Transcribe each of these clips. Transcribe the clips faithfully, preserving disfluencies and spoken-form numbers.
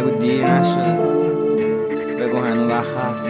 بگو دیر نشده، بگو هنو وقت هست،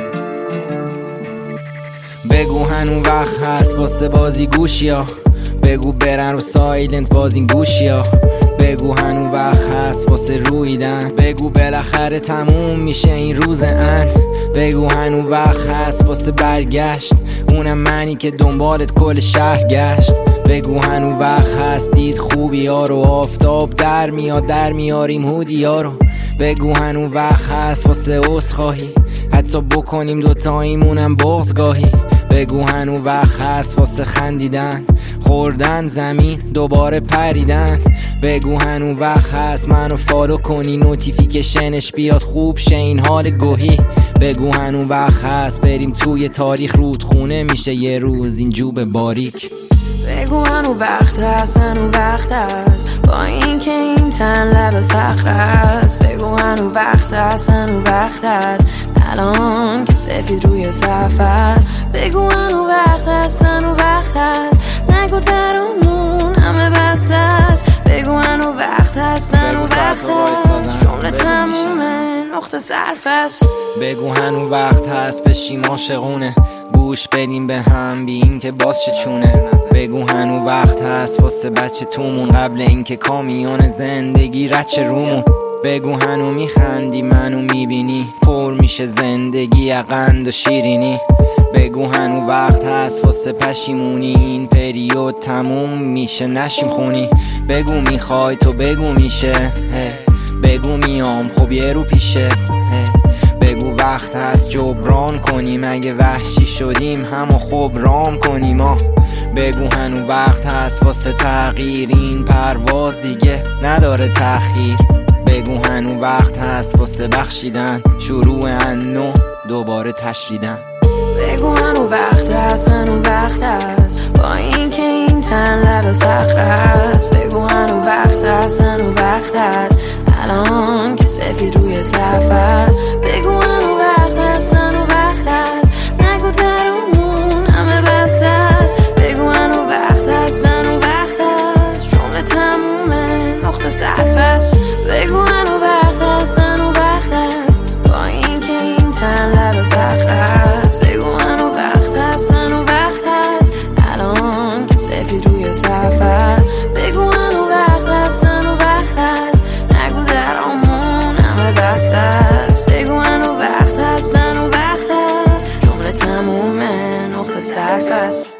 بگو هنو وقت هست واسه بازی گوشیا، بگو برن رو سایلنت باز این گوشیا، بگو هنو وقت هست واسه رویدن، بگو بالاخره تموم میشه این روز ان، بگو هنو وقت هست واسه برگشت، اونم منی که دنبالت کل شهر گشت، بگو هنو وقت هست دید خوبی ها رو، آفتاب در میاد در میاریم هودی ها رو، بگو هنو وقت هست واسه عذرخواهی، حتی بکنیم دوتاییمونم بغضگاهی، بگو هنو وقت هست واسه خندیدن، خوردن زمین دوباره پریدن، بگو هنو وقت هست منو فالو کنی نوتیفیکشنش بیاد خوب شه این حال گوهی، بگو هنو وقت هست بریم توی تاریخ رودخونه میشه یه روز این جوب باریک، بگو هنو وقت هست هنو وقت هست با این که این تن لب صخره است، بگو هنو وقت هست هنو وقت هست الان که سفید روی صف است، بگو هنو وقت هست هنو وقت هست نگو درمون همه بسته است، بگو هنو وقت هست هنو وقت هست جمله تمومه نقطه صرف است، بگو هنو وقت هست بشیم عاشقونه گوش بدیم به هم بی این که باز چه چونه، بگو هنو وقت هست واسه بچه تومون قبل اینکه کامیون زندگی رچه رومون، بگو هنو میخندی منو میبینی پر میشه زندگی قند و شیرینی، بگو هنو وقت هست واسه پشیمونی این پریود تموم میشه نشیم خونی، بگو میخوای تو بگو میشه، بگو میام خب یه رو پیشت، بگو وقت هست جبران کنیم اگه وحشی شدیم همو خوب رام کنیم ما، بگو هنو وقت هست واسه تغییر این پرواز دیگه نداره تأخیر، بگو هنو وقت هست واسه بخشیدن شروع انو دوباره تشریدن، بگو هنو وقت هست هنو وقت هست با این که این تن لب صخره است، بگو هنو وقت هست هنو وقت هست الان که سفید روی صف است، بگو هنو وقت هست هنو وقت هست نگو درمون همه بسته است، بگو هنو وقت هست هنو وقت هست جمله تمومه نقطه صرف است، بگو هنو وقت هست هنو وقت هست با این که این تن لب صخره است، بگو هنو وقت هست هنو وقت هست الان که سفید روی صف است، بگو هنو وقت هست هنو وقت هست نگو درمون همه بسته است، بگو هنو وقت هست هنو وقت هست جمله تمومه نقطه صرف است.